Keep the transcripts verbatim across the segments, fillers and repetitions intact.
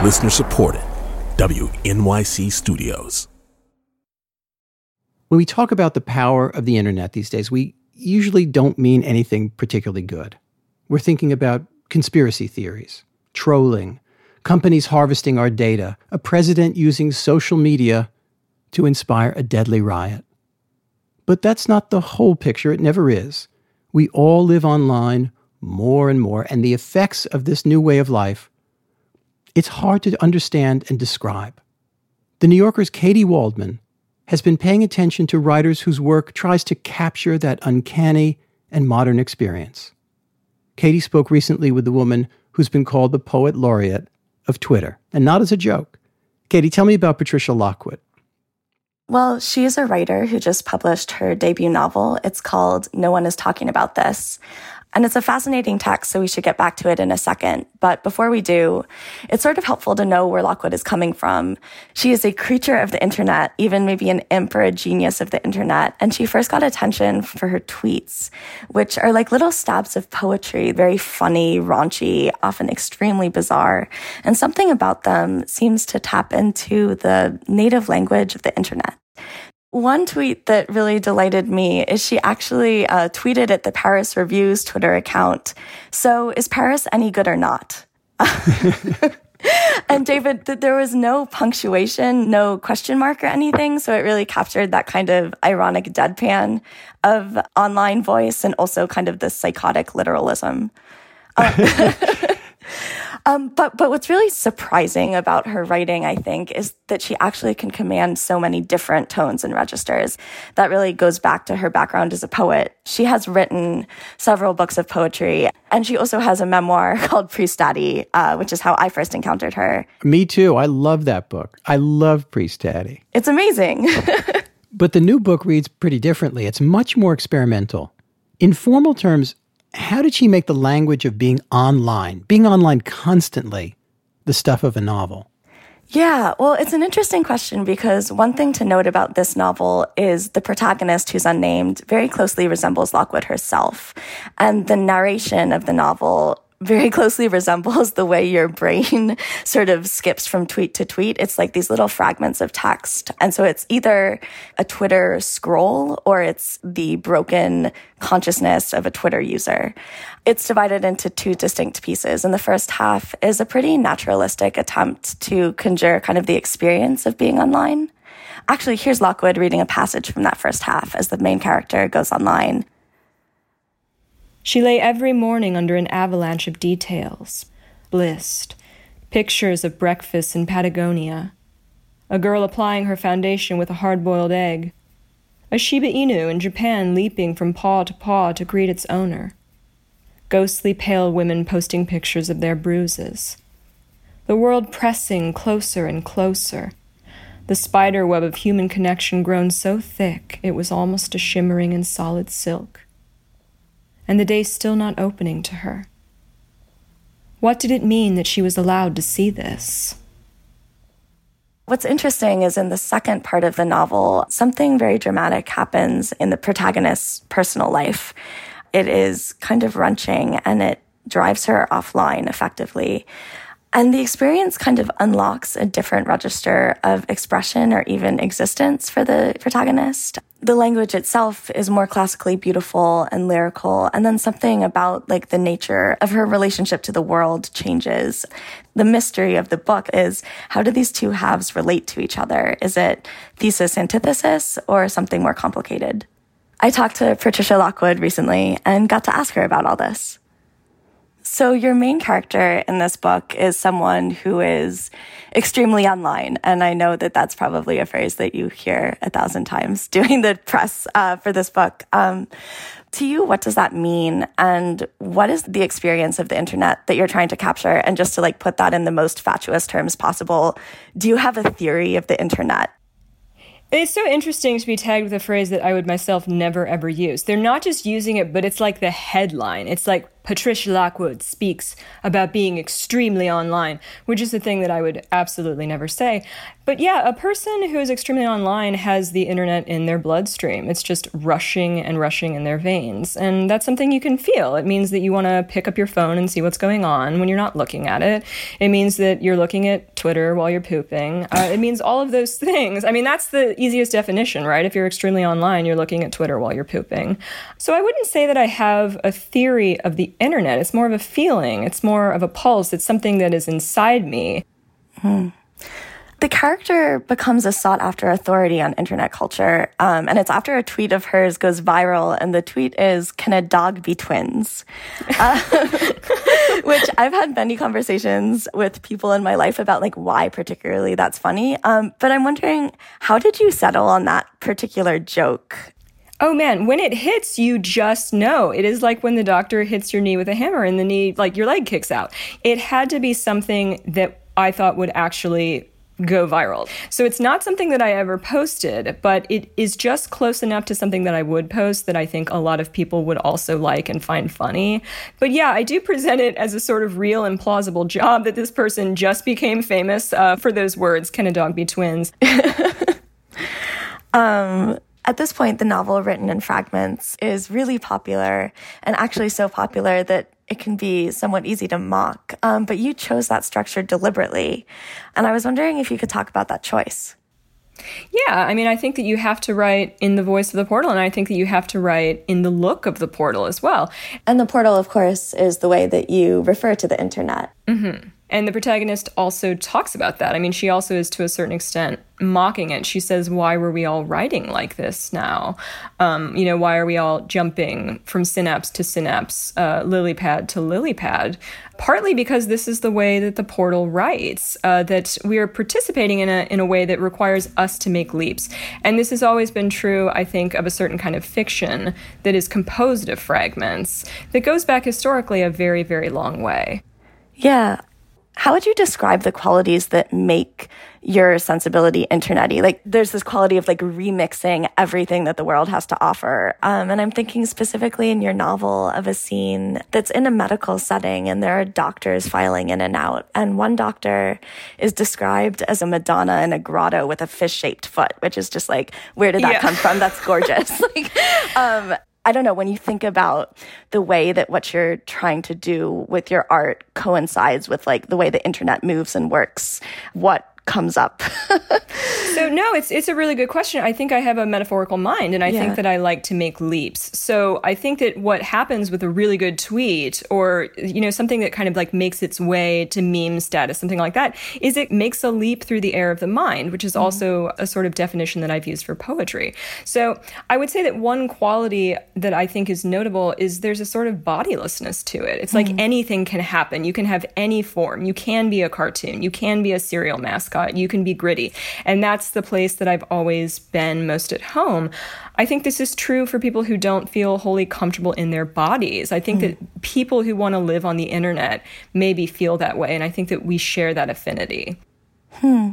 Listener supported. W N Y C Studios. When we talk about the power of the internet these days, we usually don't mean anything particularly good. We're thinking about conspiracy theories, trolling, companies harvesting our data, a president using social media to inspire a deadly riot. But that's not the whole picture. It never is. We all live online more and more, and the effects of this new way of life, it's hard to understand and describe. The New Yorker's Katie Waldman has been paying attention to writers whose work tries to capture that uncanny and modern experience. Katie spoke recently with the woman who's been called the poet laureate of Twitter, and not as a joke. Katie, tell me about Patricia Lockwood. Well, she is a writer who just published her debut novel. It's called No One Is Talking About This. And it's a fascinating text, so we should get back to it in a second. But before we do, it's sort of helpful to know where Lockwood is coming from. She is a creature of the internet, even maybe an imp or a genius of the internet. And she first got attention for her tweets, which are like little stabs of poetry, very funny, raunchy, often extremely bizarre. And something about them seems to tap into the native language of the internet. One tweet that really delighted me is she actually uh, tweeted at the Paris Review's Twitter account, "So is Paris any good or not?" And David, th- there was no punctuation, no question mark or anything, so it really captured that kind of ironic deadpan of online voice and also kind of the psychotic literalism. Uh, Um, but but what's really surprising about her writing, I think, is that she actually can command so many different tones and registers. That really goes back to her background as a poet. She has written several books of poetry, and she also has a memoir called Priest Daddy, uh, which is how I first encountered her. Me too. I love that book. I love Priest Daddy. It's amazing. But the new book reads pretty differently. It's much more experimental. In formal terms, how did she make the language of being online, being online constantly, the stuff of a novel? Yeah, well, it's an interesting question because one thing to note about this novel is the protagonist, who's unnamed, very closely resembles Lockwood herself. And the narration of the novel very closely resembles the way your brain sort of skips from tweet to tweet. It's like these little fragments of text. And so it's either a Twitter scroll or it's the broken consciousness of a Twitter user. It's divided into two distinct pieces. And the first half is a pretty naturalistic attempt to conjure kind of the experience of being online. Actually, here's Lockwood reading a passage from that first half as the main character goes online. She lay every morning under an avalanche of details, blissed, pictures of breakfasts in Patagonia, a girl applying her foundation with a hard-boiled egg, a Shiba Inu in Japan leaping from paw to paw to greet its owner, ghostly pale women posting pictures of their bruises, the world pressing closer and closer, the spider web of human connection grown so thick it was almost a shimmering and solid silk. And the day still not opening to her. What did it mean that she was allowed to see this? What's interesting is in the second part of the novel, something very dramatic happens in the protagonist's personal life. It is kind of wrenching, and it drives her offline effectively. And the experience kind of unlocks a different register of expression or even existence for the protagonist. The language itself is more classically beautiful and lyrical, and then something about like the nature of her relationship to the world changes. The mystery of the book is, how do these two halves relate to each other? Is it thesis, antithesis, or something more complicated? I talked to Patricia Lockwood recently and got to ask her about all this. So your main character in this book is someone who is extremely online. And I know that that's probably a phrase that you hear a thousand times doing the press uh, for this book. Um, to you, what does that mean? And what is the experience of the internet that you're trying to capture? And just to like put that in the most fatuous terms possible, do you have a theory of the internet? It's so interesting to be tagged with a phrase that I would myself never, ever use. They're not just using it, but it's like the headline. It's like, Patricia Lockwood speaks about being extremely online, which is a thing that I would absolutely never say. But yeah, a person who is extremely online has the internet in their bloodstream. It's just rushing and rushing in their veins. And that's something you can feel. It means that you want to pick up your phone and see what's going on when you're not looking at it. It means that you're looking at Twitter while you're pooping. Uh, it means all of those things. I mean, that's the easiest definition, right? If you're extremely online, you're looking at Twitter while you're pooping. So I wouldn't say that I have a theory of the internet. It's more of a feeling. It's more of a pulse. It's something that is inside me. Hmm. The character becomes a sought-after authority on internet culture, um, and it's after a tweet of hers goes viral, and the tweet is, "Can a dog be twins?" Uh, which I've had many conversations with people in my life about, like, why particularly that's funny. Um, but I'm wondering, how did you settle on that particular joke? Oh man, when it hits, you just know. It is like when the doctor hits your knee with a hammer and the knee, like your leg kicks out. It had to be something that I thought would actually go viral. So it's not something that I ever posted, but it is just close enough to something that I would post that I think a lot of people would also like and find funny. But yeah, I do present it as a sort of real and plausible job that this person just became famous uh, for those words, "Can a dog be twins?" um... At this point, the novel, written in fragments, is really popular, and actually so popular that it can be somewhat easy to mock. Um, but you chose that structure deliberately, and I was wondering if you could talk about that choice. Yeah, I mean, I think that you have to write in the voice of the portal, and I think that you have to write in the look of the portal as well. And the portal, of course, is the way that you refer to the internet. Mm-hmm. And the protagonist also talks about that. I mean, she also is, to a certain extent, mocking it. She says, why were we all writing like this now? Um, you know, why are we all jumping from synapse to synapse, uh, lily pad to lily pad? Partly because this is the way that the portal writes, uh, that we are participating in a in a way that requires us to make leaps. And this has always been true, I think, of a certain kind of fiction that is composed of fragments that goes back historically a very, very long way. Yeah. How would you describe the qualities that make your sensibility internet-y? Like, there's this quality of, like, remixing everything that the world has to offer. Um, and I'm thinking specifically in your novel of a scene that's in a medical setting, and there are doctors filing in and out. And one doctor is described as a Madonna in a grotto with a fish-shaped foot, which is just like, where did that yeah. come from? That's gorgeous. like, um, I don't know, when you think about the way that what you're trying to do with your art coincides with, like, the way the internet moves and works, what comes up? So no, it's it's a really good question. I think I have a metaphorical mind, and I yeah. think that I like to make leaps. So I think that what happens with a really good tweet, or, you know, something that kind of like makes its way to meme status, something like that, is it makes a leap through the air of the mind, which is mm. also a sort of definition that I've used for poetry. So I would say that one quality that I think is notable is there's a sort of bodilessness to it. It's mm. like anything can happen. You can have any form. You can be a cartoon. You can be a cereal mascot. You can be gritty. And that's the place that I've always been most at home. I think this is true for people who don't feel wholly comfortable in their bodies. I think mm. that people who want to live on the internet maybe feel that way. And I think that we share that affinity. Hmm.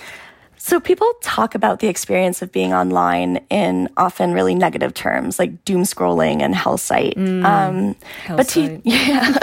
So people talk about the experience of being online in often really negative terms, like doom scrolling and hell site. Mm, um, hell but site. To, yeah.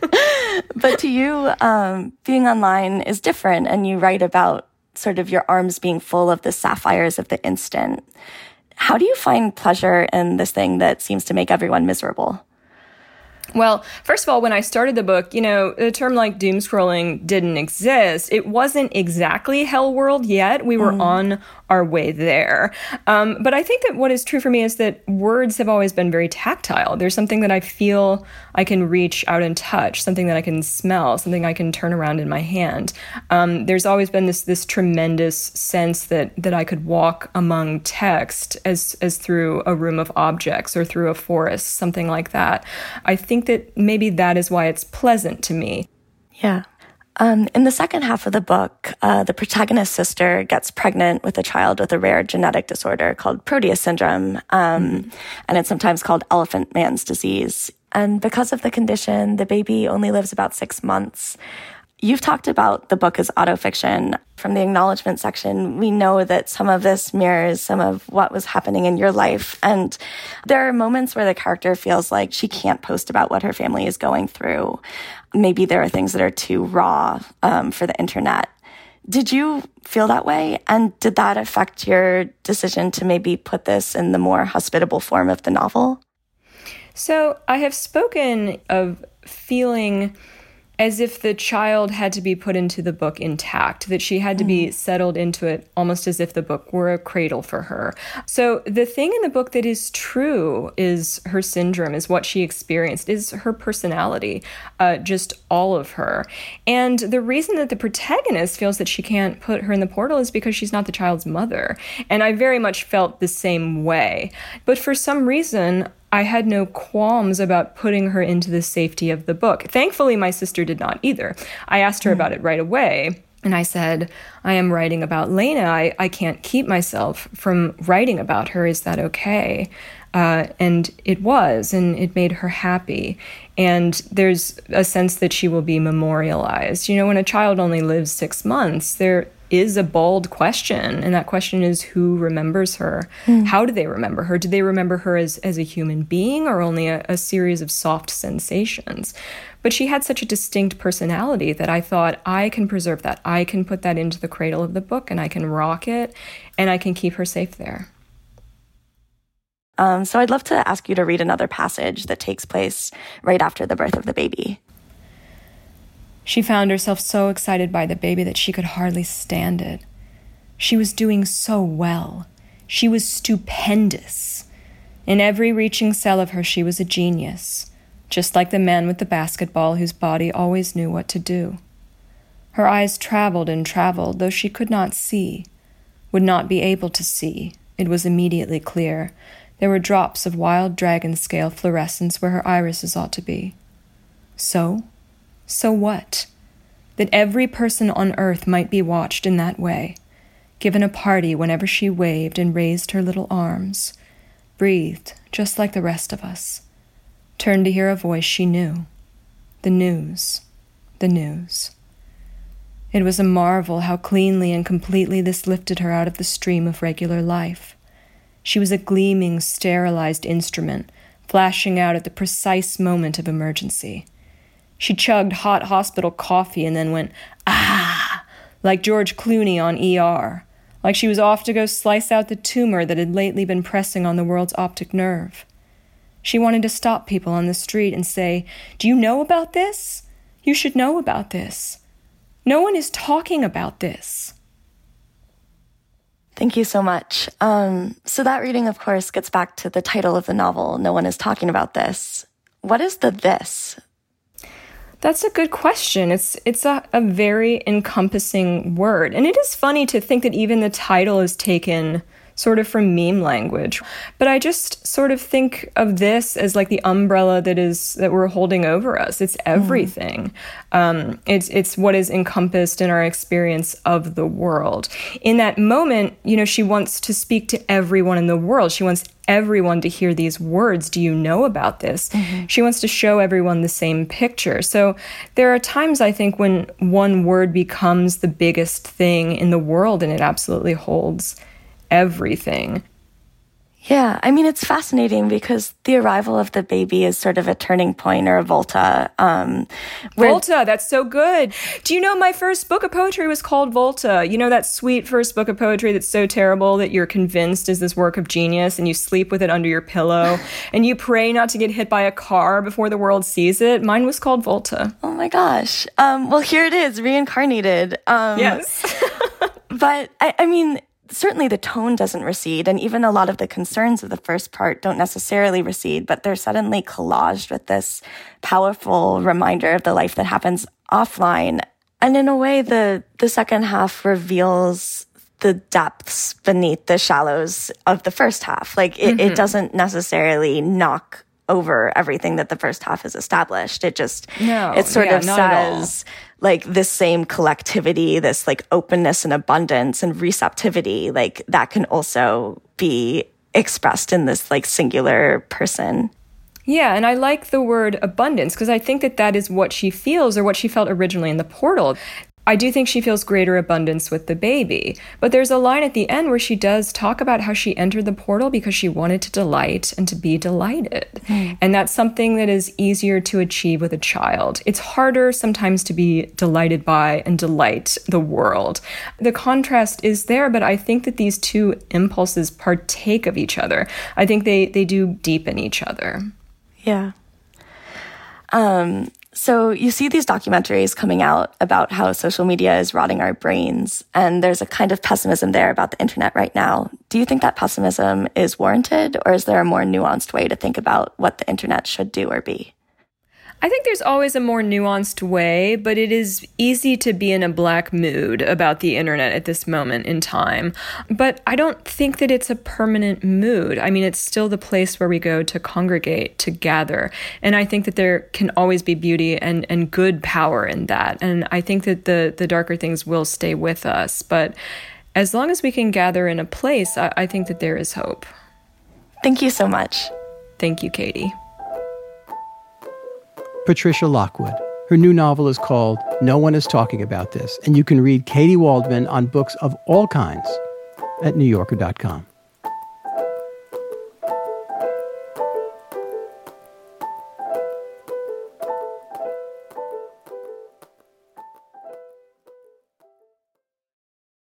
But to you, um, being online is different, and you write about sort of your arms being full of the sapphires of the instant. How do you find pleasure in this thing that seems to make everyone miserable? Well, first of all, when I started the book, you know, a term like doom scrolling didn't exist. It wasn't exactly hell world yet. We were mm. on our way there. Um, but I think that what is true for me is that words have always been very tactile. There's something that I feel I can reach out and touch, something that I can smell, something I can turn around in my hand. Um, there's always been this this tremendous sense that that I could walk among text as as through a room of objects or through a forest, something like that. I think that maybe that is why it's pleasant to me. Yeah. Um, in the second half of the book, uh, the protagonist's sister gets pregnant with a child with a rare genetic disorder called Proteus syndrome, um, mm-hmm. and it's sometimes called elephant man's disease. And because of the condition, the baby only lives about six months. You've talked about the book as autofiction. From the acknowledgement section, we know that some of this mirrors some of what was happening in your life. And there are moments where the character feels like she can't post about what her family is going through. Maybe there are things that are too raw um, for the internet. Did you feel that way? And did that affect your decision to maybe put this in the more hospitable form of the novel? So I have spoken of feeling as if the child had to be put into the book intact, that she had to be settled into it almost as if the book were a cradle for her. So the thing in the book that is true is her syndrome, is what she experienced, is her personality, uh, just all of her. And the reason that the protagonist feels that she can't put her in the portal is because she's not the child's mother. And I very much felt the same way. But for some reason, I had no qualms about putting her into the safety of the book. Thankfully, my sister did not either. I asked her mm. about it right away, and I said, I am writing about Lena. I, I can't keep myself from writing about her. Is that okay? Uh, and it was, and it made her happy. And there's a sense that she will be memorialized. You know, when a child only lives six months, there is a bold question, and that question is, who remembers her? Mm. How do they remember her? Do they remember her as, as a human being, or only a, a series of soft sensations? But she had such a distinct personality that I thought, I can preserve that. I can put that into the cradle of the book, and I can rock it, and I can keep her safe there. Um, so I'd love to ask you to read another passage that takes place right after the birth of the baby. She found herself so excited by the baby that she could hardly stand it. She was doing so well. She was stupendous. In every reaching cell of her, she was a genius, just like the man with the basketball whose body always knew what to do. Her eyes traveled and traveled, though she could not see, would not be able to see. It was immediately clear. There were drops of wild dragon scale fluorescence where her irises ought to be. So? So what? That every person on earth might be watched in that way, given a party whenever she waved and raised her little arms, breathed just like the rest of us, turned to hear a voice she knew. The news. The news. It was a marvel how cleanly and completely this lifted her out of the stream of regular life. She was a gleaming, sterilized instrument, flashing out at the precise moment of emergency. She chugged hot hospital coffee and then went, ah, like George Clooney on E R, like she was off to go slice out the tumor that had lately been pressing on the world's optic nerve. She wanted to stop people on the street and say, do you know about this? You should know about this. No one is talking about this. Thank you so much. Um, so that reading, of course, gets back to the title of the novel, No One is Talking About This. What is the this? That's a good question. It's it's a, a very encompassing word. And it is funny to think that even the title is taken sort of from meme language. But I just sort of think of this as like the umbrella that is that we're holding over us. It's everything. Mm. Um, it's it's what is encompassed in our experience of the world. In that moment, you know, she wants to speak to everyone in the world. She wants everyone to hear these words. Do you know about this? Mm-hmm. She wants to show everyone the same picture. So there are times, I think, when one word becomes the biggest thing in the world, and it absolutely holds everything. Yeah, I mean, it's fascinating because the arrival of the baby is sort of a turning point or a volta. Um, where... Volta, that's so good. Do you know my first book of poetry was called Volta? You know that sweet first book of poetry that's so terrible that you're convinced is this work of genius and you sleep with it under your pillow and you pray not to get hit by a car before the world sees it? Mine was called Volta. Oh my gosh. Um, well, here it is, reincarnated. Um, yes. But, I, I mean... certainly the tone doesn't recede, and even a lot of the concerns of the first part don't necessarily recede, but they're suddenly collaged with this powerful reminder of the life that happens offline. And in a way, the, the second half reveals the depths beneath the shallows of the first half. Like, it, mm-hmm. it doesn't necessarily knock over everything that the first half has established. It just, no, it sort yeah, of says, like, this same collectivity, this, like, openness and abundance and receptivity, like, that can also be expressed in this, like, singular person. Yeah, and I like the word abundance because I think that that is what she feels or what she felt originally in the portal. I do think she feels greater abundance with the baby. But there's a line at the end where she does talk about how she entered the portal because she wanted to delight and to be delighted. Mm. And that's something that is easier to achieve with a child. It's harder sometimes to be delighted by and delight the world. The contrast is there, but I think that these two impulses partake of each other. I think they, they do deepen each other. Yeah. Um... So you see these documentaries coming out about how social media is rotting our brains, and there's a kind of pessimism there about the internet right now. Do you think that pessimism is warranted, or is there a more nuanced way to think about what the internet should do or be? I think there's always a more nuanced way, but it is easy to be in a black mood about the internet at this moment in time. But I don't think that it's a permanent mood. I mean, it's still the place where we go to congregate, to gather. And I think that there can always be beauty and, and good power in that. And I think that the, the darker things will stay with us. But as long as we can gather in a place, I, I think that there is hope. Thank you so much. Thank you, Katie. Patricia Lockwood. Her new novel is called No One Is Talking About This, and you can read Katie Waldman on books of all kinds at new yorker dot com.